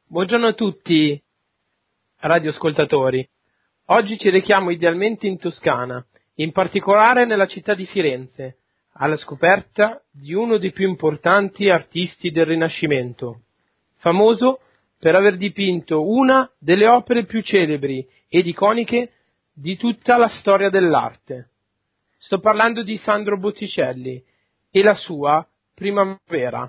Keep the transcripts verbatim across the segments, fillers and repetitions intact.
Buongiorno a tutti, radioascoltatori. Oggi ci rechiamo idealmente in Toscana, in particolare nella città di Firenze, alla scoperta di uno dei più importanti artisti del Rinascimento, famoso per aver dipinto una delle opere più celebri ed iconiche di tutta la storia dell'arte. Sto parlando di Sandro Botticelli e la sua Primavera.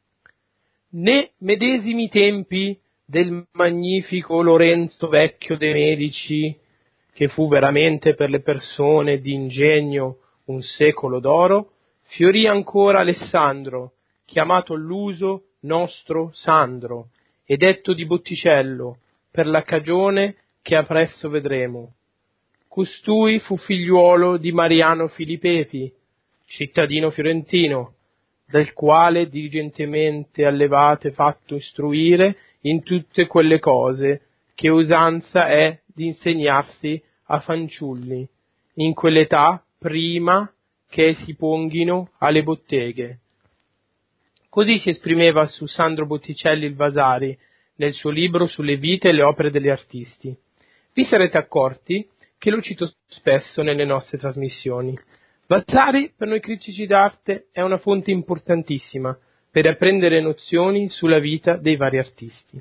Nei medesimi tempi del magnifico Lorenzo Vecchio de' Medici, che fu veramente per le persone di ingegno un secolo d'oro, fiorì ancora Alessandro, chiamato all'uso nostro Sandro, e detto di Botticello, per la cagione che appresso vedremo. Costui fu figliuolo di Mariano Filipepi, cittadino fiorentino, dal quale diligentemente allevate fatto istruire in tutte quelle cose che usanza è di insegnarsi a fanciulli, in quell'età prima che si ponghino alle botteghe. Così si esprimeva su Sandro Botticelli il Vasari nel suo libro sulle vite e le opere degli artisti. Vi sarete accorti che lo cito spesso nelle nostre trasmissioni. Vasari per noi critici d'arte è una fonte importantissima per apprendere nozioni sulla vita dei vari artisti.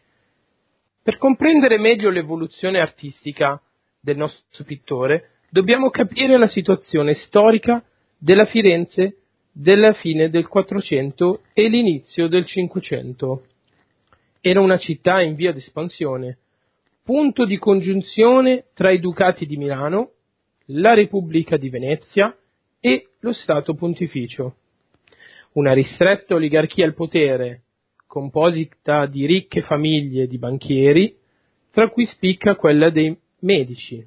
Per comprendere meglio l'evoluzione artistica del nostro pittore, dobbiamo capire la situazione storica della Firenze della fine del Quattrocento e l'inizio del Cinquecento. Era una città in via d'espansione, punto di congiunzione tra i Ducati di Milano, la Repubblica di Venezia e lo Stato Pontificio. Una ristretta oligarchia al potere, composita di ricche famiglie di banchieri, tra cui spicca quella dei Medici.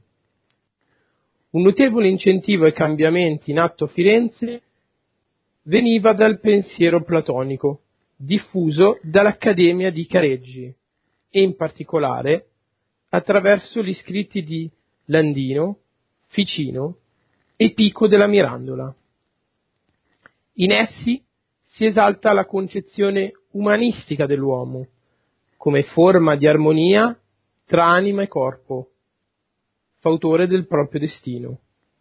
Un notevole incentivo ai cambiamenti in atto a Firenze veniva dal pensiero platonico, diffuso dall'Accademia di Careggi, e in particolare attraverso gli scritti di Landino, Ficino e Pico della Mirandola. In essi si esalta la concezione umanistica dell'uomo, come forma di armonia tra anima e corpo, fautore del proprio destino.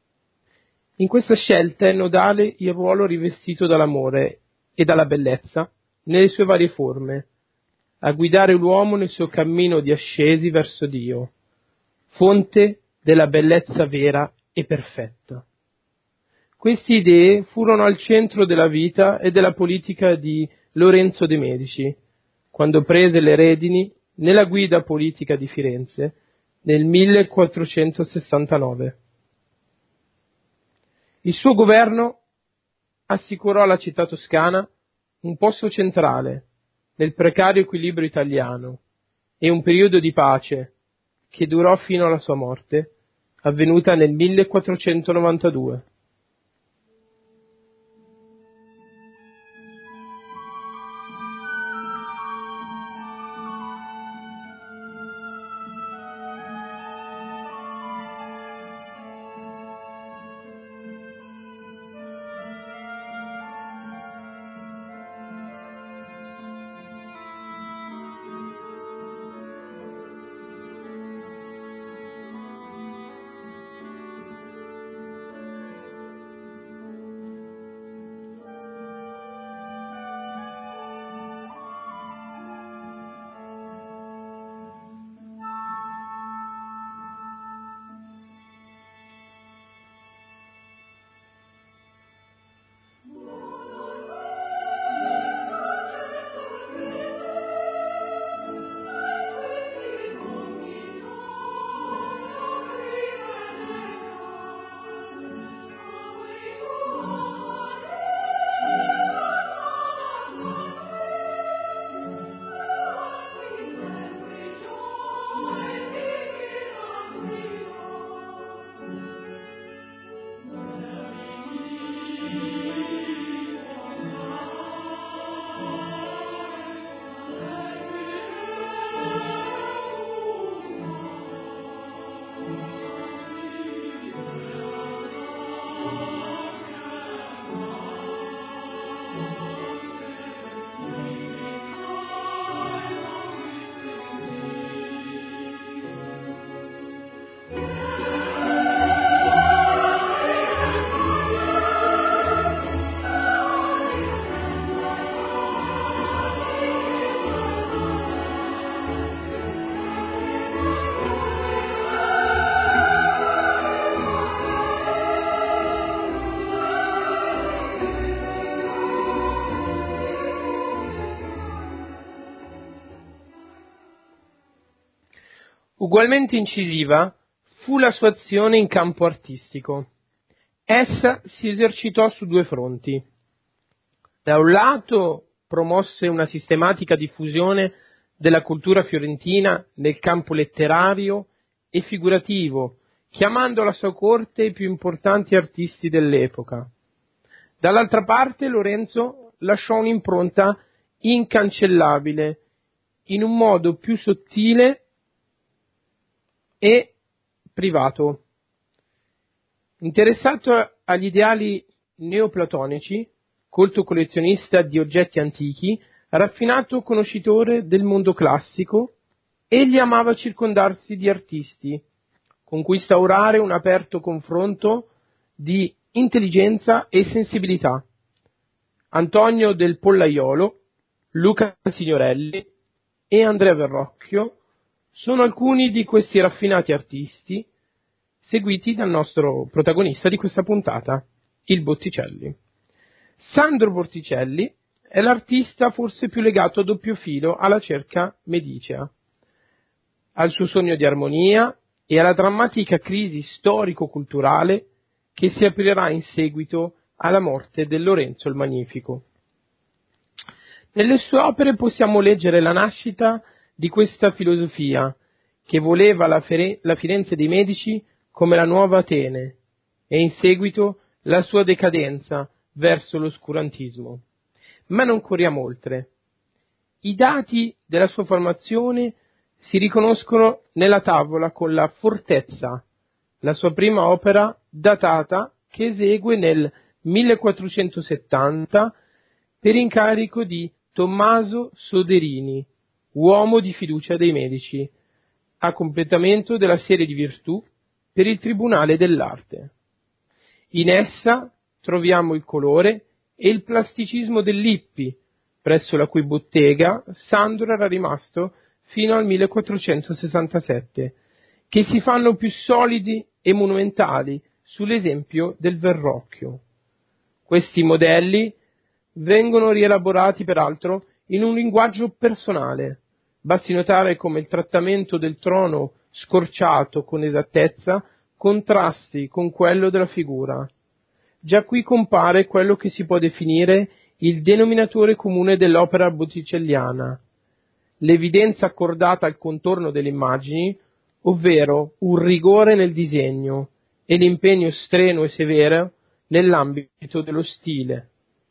In questa scelta è nodale il ruolo rivestito dall'amore e dalla bellezza nelle sue varie forme, a guidare l'uomo nel suo cammino di ascesi verso Dio, fonte della bellezza vera e perfetta. Queste idee furono al centro della vita e della politica di Lorenzo de' Medici, quando prese le redini nella guida politica di Firenze nel millequattrocentosessantanove. Il suo governo assicurò alla città toscana un posto centrale nel precario equilibrio italiano e un periodo di pace che durò fino alla sua morte, avvenuta nel millequattrocentonovantadue. Ugualmente incisiva fu la sua azione in campo artistico. Essa si esercitò su due fronti. Da un lato promosse una sistematica diffusione della cultura fiorentina nel campo letterario e figurativo, chiamando alla sua corte i più importanti artisti dell'epoca. Dall'altra parte Lorenzo lasciò un'impronta incancellabile in un modo più sottile e privato. Interessato agli ideali neoplatonici, colto collezionista di oggetti antichi, raffinato conoscitore del mondo classico, egli amava circondarsi di artisti, con cui instaurare un aperto confronto di intelligenza e sensibilità. Antonio del Pollaiolo, Luca Signorelli e Andrea Verrocchio sono alcuni di questi raffinati artisti seguiti dal nostro protagonista di questa puntata, il Botticelli. Sandro Botticelli è l'artista forse più legato a doppio filo alla cerca medicea, al suo sogno di armonia e alla drammatica crisi storico-culturale che si aprirà in seguito alla morte del Lorenzo il Magnifico. Nelle sue opere possiamo leggere la nascita di questa filosofia che voleva la, Fere- la Firenze dei Medici come la nuova Atene e in seguito la sua decadenza verso l'oscurantismo. Ma non corriamo oltre. I dati della sua formazione si riconoscono nella tavola con la Fortezza, la sua prima opera datata che esegue nel millequattrocentosettanta per incarico di Tommaso Soderini, uomo di fiducia dei Medici, a completamento della serie di virtù per il Tribunale dell'Arte. In essa troviamo il colore e il plasticismo del Lippi, presso la cui bottega Sandro era rimasto fino al millequattrocentosessantasette, che si fanno più solidi e monumentali sull'esempio del Verrocchio. Questi modelli vengono rielaborati peraltro in un linguaggio personale. Basti notare come il trattamento del trono scorciato con esattezza contrasti con quello della figura. Già qui compare quello che si può definire il denominatore comune dell'opera botticelliana, l'evidenza accordata al contorno delle immagini, ovvero un rigore nel disegno e l'impegno strenuo e severo nell'ambito dello stile.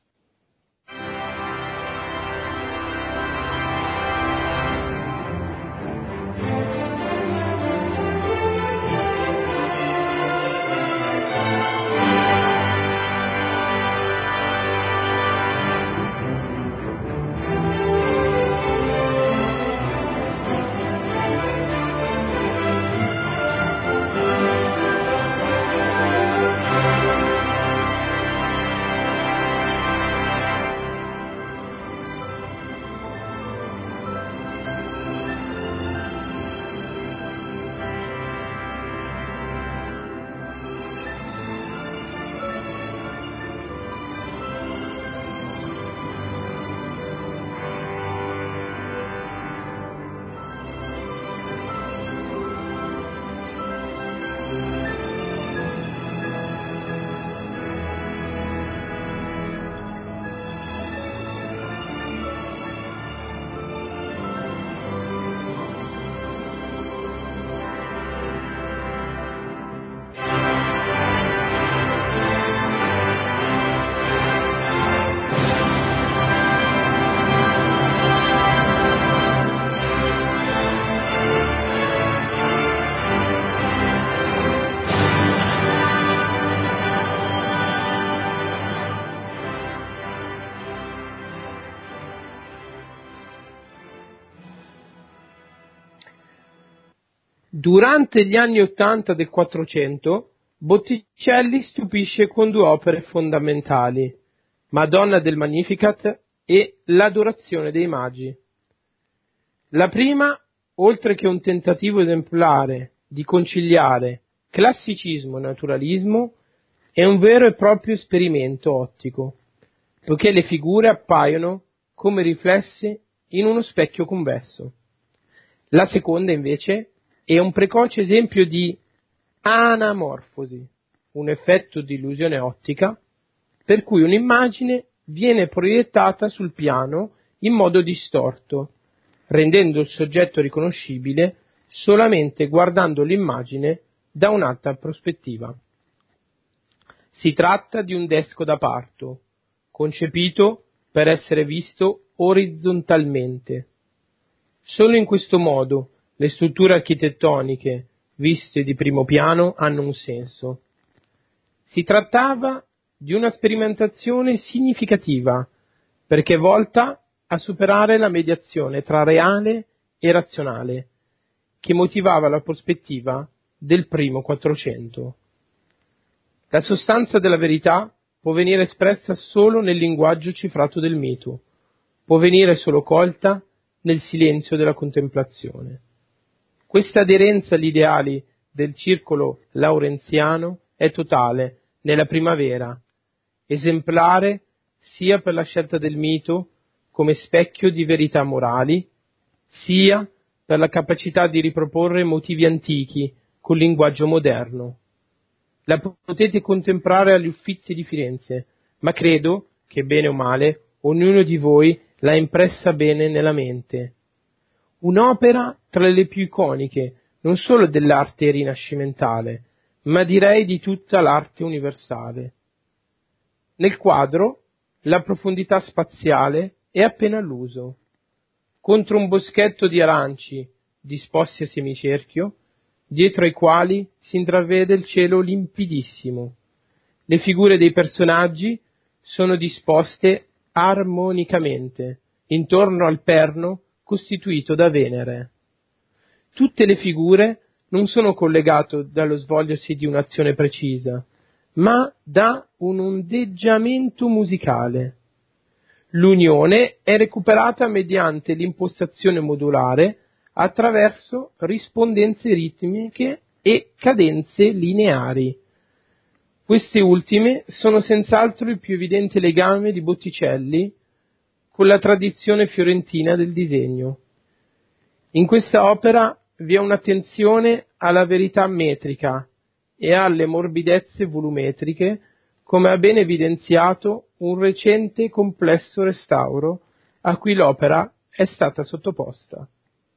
Durante gli anni Ottanta del Quattrocento, Botticelli stupisce con due opere fondamentali, Madonna del Magnificat e L'Adorazione dei Magi. La prima, oltre che un tentativo esemplare di conciliare classicismo e naturalismo, è un vero e proprio esperimento ottico, poiché le figure appaiono come riflesse in uno specchio convesso. La seconda, invece, è un precoce esempio di anamorfosi, un effetto di illusione ottica per cui un'immagine viene proiettata sul piano in modo distorto, rendendo il soggetto riconoscibile solamente guardando l'immagine da un'altra prospettiva. Si tratta di un desco da parto, concepito per essere visto orizzontalmente. Solo in questo modo le strutture architettoniche, viste di primo piano, hanno un senso. Si trattava di una sperimentazione significativa, perché volta a superare la mediazione tra reale e razionale, che motivava la prospettiva del primo Quattrocento. La sostanza della verità può venire espressa solo nel linguaggio cifrato del mito, può venire solo colta nel silenzio della contemplazione. Questa aderenza agli ideali del circolo laurenziano è totale nella primavera, esemplare sia per la scelta del mito come specchio di verità morali, sia per la capacità di riproporre motivi antichi col linguaggio moderno. La potete contemplare agli Uffizi di Firenze, ma credo che, bene o male, ognuno di voi l'ha impressa bene nella mente. Un'opera tra le più iconiche, non solo dell'arte rinascimentale, ma direi di tutta l'arte universale. Nel quadro, la profondità spaziale è appena all'uso. Contro un boschetto di aranci disposti a semicerchio, dietro ai quali si intravede il cielo limpidissimo. Le figure dei personaggi sono disposte armonicamente intorno al perno costituito da Venere. Tutte le figure non sono collegate dallo svolgersi di un'azione precisa, ma da un ondeggiamento musicale. L'unione è recuperata mediante l'impostazione modulare attraverso rispondenze ritmiche e cadenze lineari. Queste ultime sono senz'altro il più evidente legame di Botticelli con la tradizione fiorentina del disegno. In questa opera vi è un'attenzione alla verità metrica e alle morbidezze volumetriche, come ha ben evidenziato un recente complesso restauro a cui l'opera è stata sottoposta.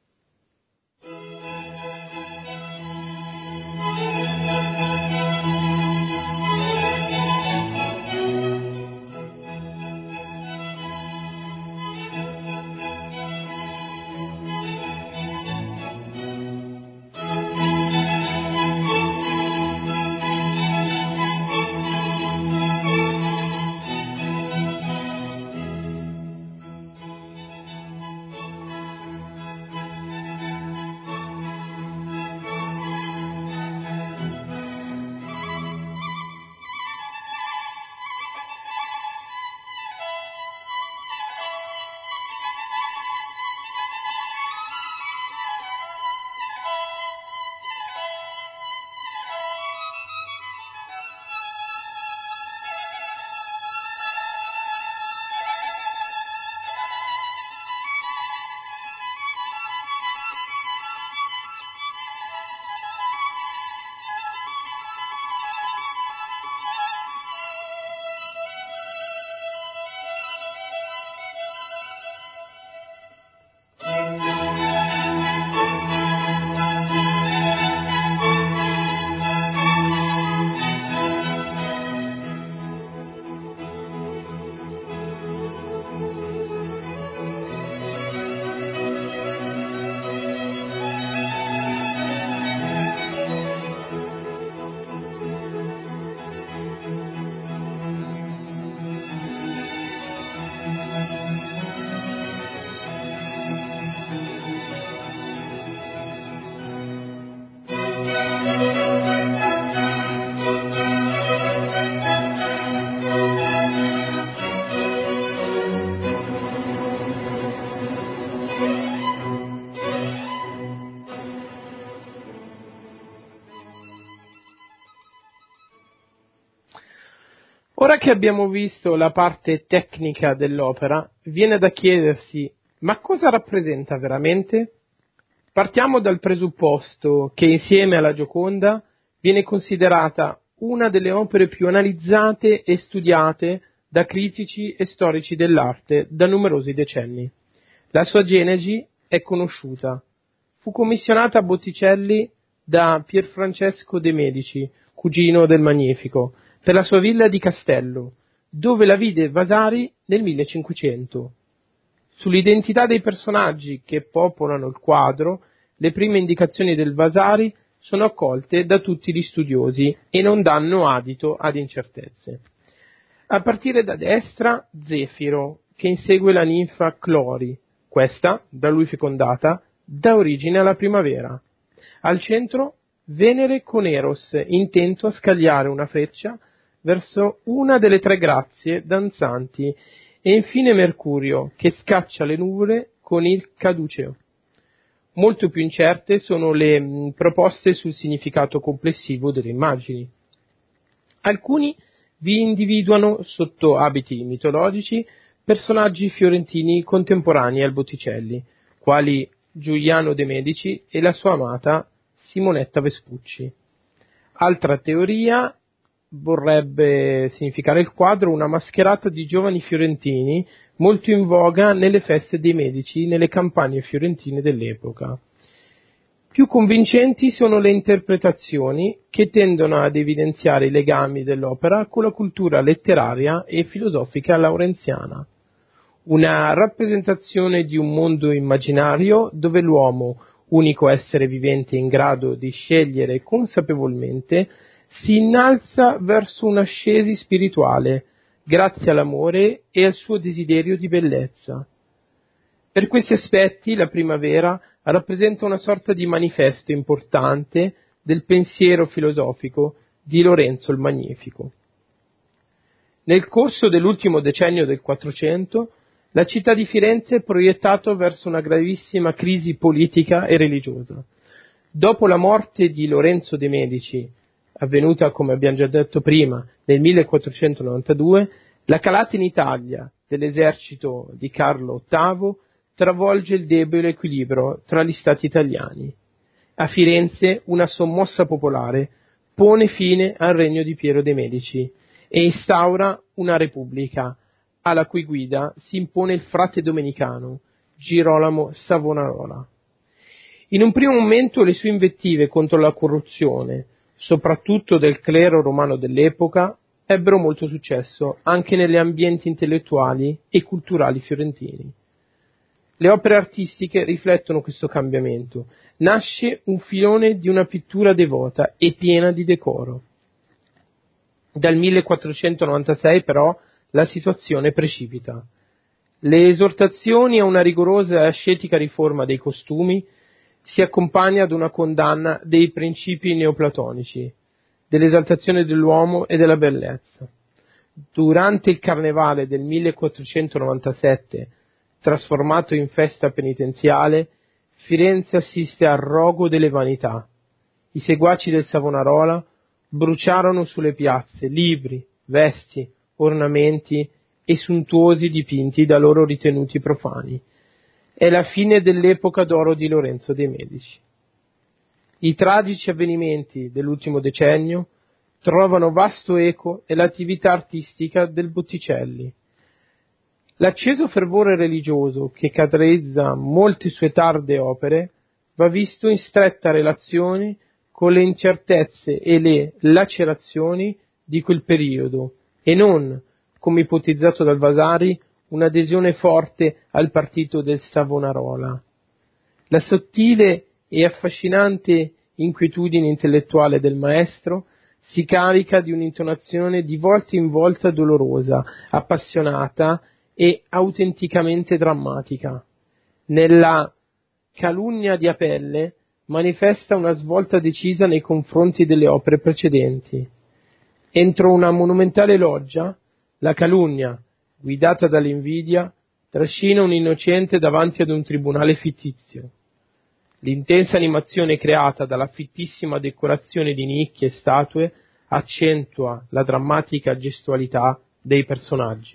Ora che abbiamo visto la parte tecnica dell'opera, viene da chiedersi: ma cosa rappresenta veramente? Partiamo dal presupposto che insieme alla Gioconda viene considerata una delle opere più analizzate e studiate da critici e storici dell'arte da numerosi decenni. La sua genesi è conosciuta. Fu commissionata a Botticelli da Pierfrancesco de' Medici, cugino del Magnifico, per la sua villa di Castello, dove la vide Vasari nel millecinquecento. Sull'identità dei personaggi che popolano il quadro, le prime indicazioni del Vasari sono accolte da tutti gli studiosi e non danno adito ad incertezze. A partire da destra, Zefiro, che insegue la ninfa Clori. Questa, da lui fecondata, dà origine alla primavera. Al centro, Venere con Eros, intento a scagliare una freccia verso una delle tre grazie danzanti, e infine Mercurio, che scaccia le nuvole con il caduceo. Molto più incerte sono le mh, proposte sul significato complessivo delle immagini. Alcuni vi individuano, sotto abiti mitologici, personaggi fiorentini contemporanei al Botticelli, quali Giuliano de' Medici e la sua amata Simonetta Vespucci. Altra teoria vorrebbe significare il quadro una mascherata di giovani fiorentini molto in voga nelle feste dei Medici nelle campagne fiorentine dell'epoca. Più convincenti sono le interpretazioni che tendono ad evidenziare i legami dell'opera con la cultura letteraria e filosofica laurenziana. Una rappresentazione di un mondo immaginario dove l'uomo, unico essere vivente in grado di scegliere consapevolmente, si innalza verso un'ascesi spirituale, grazie all'amore e al suo desiderio di bellezza. Per questi aspetti la primavera rappresenta una sorta di manifesto importante del pensiero filosofico di Lorenzo il Magnifico. Nel corso dell'ultimo decennio del Quattrocento, la città di Firenze è proiettata verso una gravissima crisi politica e religiosa. Dopo la morte di Lorenzo de' Medici, avvenuta, come abbiamo già detto prima, nel millequattrocentonovantadue, la calata in Italia dell'esercito di Carlo ottavo travolge il debole equilibrio tra gli stati italiani. A Firenze una sommossa popolare pone fine al regno di Piero de' Medici e instaura una repubblica, alla cui guida si impone il frate domenicano, Girolamo Savonarola. In un primo momento le sue invettive contro la corruzione, soprattutto del clero romano dell'epoca, ebbero molto successo anche negli ambienti intellettuali e culturali fiorentini. Le opere artistiche riflettono questo cambiamento. Nasce un filone di una pittura devota e piena di decoro. Dal millequattrocentonovantasei però la situazione precipita. Le esortazioni a una rigorosa e ascetica riforma dei costumi si accompagna ad una condanna dei principi neoplatonici, dell'esaltazione dell'uomo e della bellezza. Durante il carnevale del millequattrocentonovantasette, trasformato in festa penitenziale, Firenze assiste al rogo delle vanità. I seguaci del Savonarola bruciarono sulle piazze libri, vesti, ornamenti e suntuosi dipinti da loro ritenuti profani. È la fine dell'epoca d'oro di Lorenzo de' Medici. I tragici avvenimenti dell'ultimo decennio trovano vasto eco nell'attività artistica del Botticelli. L'acceso fervore religioso che caratterizza molte sue tarde opere va visto in stretta relazione con le incertezze e le lacerazioni di quel periodo e non, come ipotizzato dal Vasari, un'adesione forte al partito del Savonarola. La sottile e affascinante inquietudine intellettuale del maestro si carica di un'intonazione di volta in volta dolorosa, appassionata e autenticamente drammatica. Nella Calunnia di Apelle manifesta una svolta decisa nei confronti delle opere precedenti. Entro una monumentale loggia, la calunnia, guidata dall'invidia, trascina un innocente davanti ad un tribunale fittizio. L'intensa animazione creata dalla fittissima decorazione di nicchie e statue accentua la drammatica gestualità dei personaggi.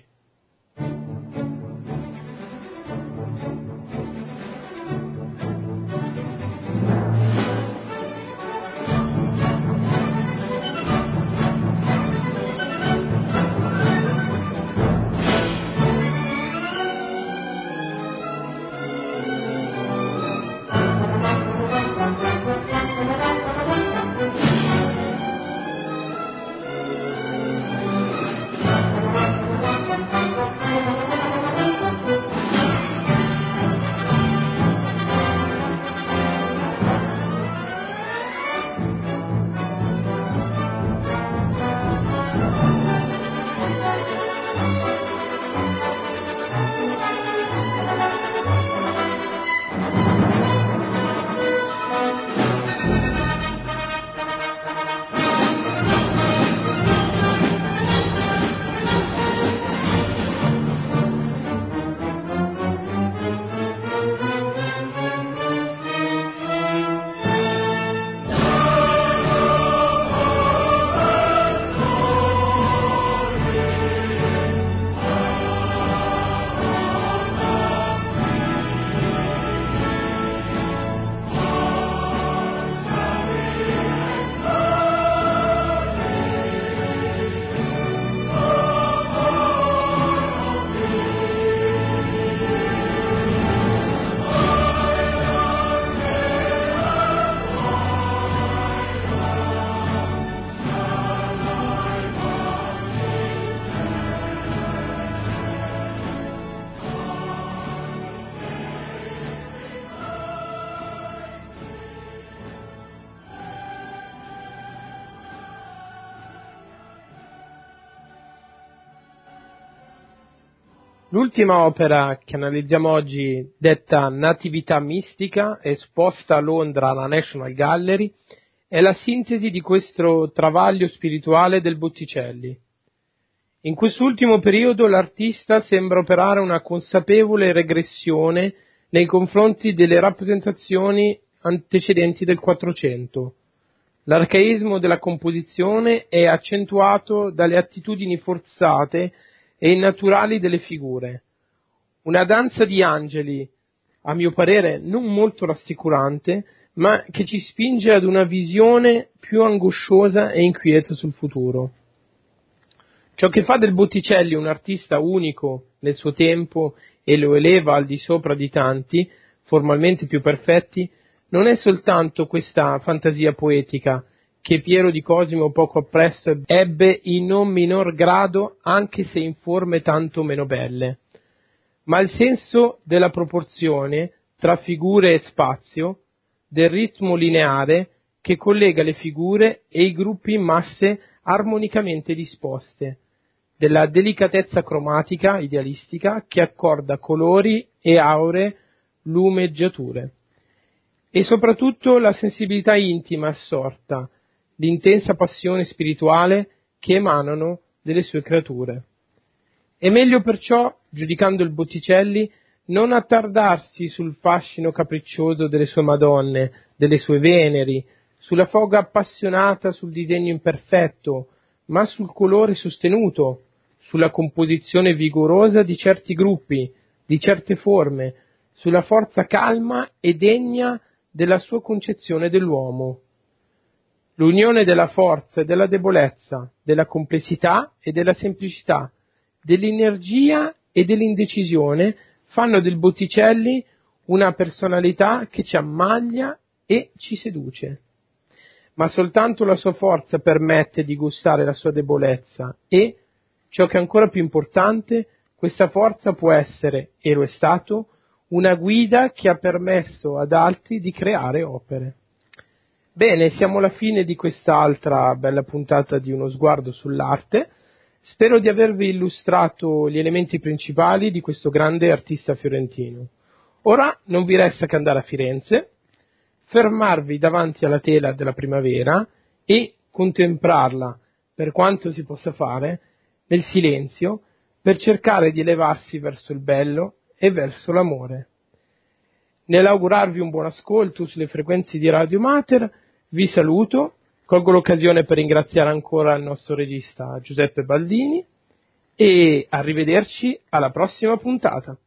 L'ultima opera che analizziamo oggi, detta Natività mistica, esposta a Londra alla National Gallery, è la sintesi di questo travaglio spirituale del Botticelli. In quest'ultimo periodo l'artista sembra operare una consapevole regressione nei confronti delle rappresentazioni antecedenti del Quattrocento. L'arcaismo della composizione è accentuato dalle attitudini forzate e innaturali delle figure. Una danza di angeli, a mio parere non molto rassicurante, ma che ci spinge ad una visione più angosciosa e inquieta sul futuro. Ciò che fa del Botticelli un artista unico nel suo tempo e lo eleva al di sopra di tanti, formalmente più perfetti, non è soltanto questa fantasia poetica che Piero di Cosimo poco appresso ebbe in non minor grado, anche se in forme tanto meno belle, ma il senso della proporzione tra figure e spazio, del ritmo lineare che collega le figure e i gruppi in masse armonicamente disposte, della delicatezza cromatica idealistica che accorda colori e auree lumeggiature, e soprattutto la sensibilità intima assorta, l'intensa passione spirituale che emanano delle sue creature. È meglio perciò, giudicando il Botticelli, non attardarsi sul fascino capriccioso delle sue Madonne, delle sue Veneri, sulla foga appassionata sul disegno imperfetto, ma sul colore sostenuto, sulla composizione vigorosa di certi gruppi, di certe forme, sulla forza calma e degna della sua concezione dell'uomo. L'unione della forza e della debolezza, della complessità e della semplicità, dell'energia e dell'indecisione fanno del Botticelli una personalità che ci ammaglia e ci seduce. Ma soltanto la sua forza permette di gustare la sua debolezza e, ciò che è ancora più importante, questa forza può essere, e lo è stato, una guida che ha permesso ad altri di creare opere. Bene, siamo alla fine di quest'altra bella puntata di Uno sguardo sull'arte. Spero di avervi illustrato gli elementi principali di questo grande artista fiorentino. Ora non vi resta che andare a Firenze, fermarvi davanti alla tela della primavera e contemplarla, per quanto si possa fare, nel silenzio, per cercare di elevarsi verso il bello e verso l'amore. Nell'augurarvi un buon ascolto sulle frequenze di Radio Mater, vi saluto, colgo l'occasione per ringraziare ancora il nostro regista Giuseppe Baldini e arrivederci alla prossima puntata.